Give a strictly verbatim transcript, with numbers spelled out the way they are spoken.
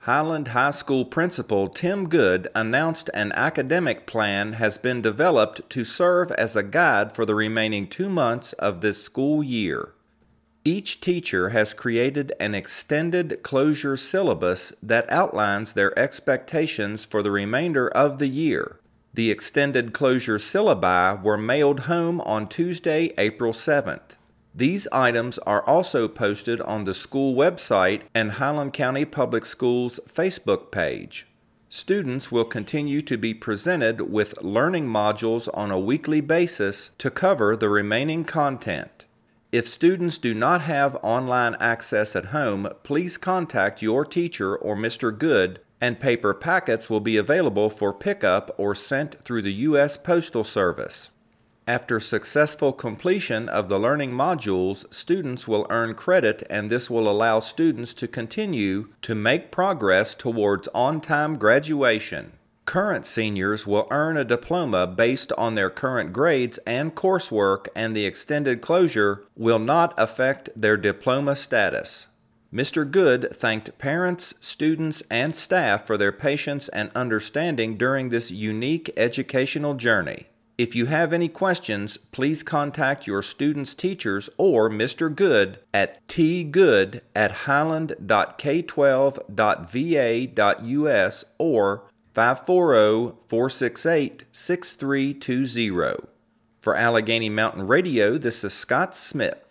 Highland High School Principal Tim Good announced an academic plan has been developed to serve as a guide for the remaining two months of this school year. Each teacher has created an extended closure syllabus that outlines their expectations for the remainder of the year. The extended closure syllabi were mailed home on Tuesday, April seventh. These items are also posted on the school website and Highland County Public Schools Facebook page. Students will continue to be presented with learning modules on a weekly basis to cover the remaining content. If students do not have online access at home, please contact your teacher or Mister Good, and paper packets will be available for pickup or sent through the U S Postal Service. After successful completion of the learning modules, students will earn credit, and this will allow students to continue to make progress towards on-time graduation. Current seniors will earn a diploma based on their current grades and coursework, and the extended closure will not affect their diploma status. Mister Good thanked parents, students, and staff for their patience and understanding during this unique educational journey. If you have any questions, please contact your students' teachers or Mister Good at t good at highland dot k twelve dot v a dot u s or five four zero, four six eight, six three two zero. For Allegheny Mountain Radio, this is Scott Smith.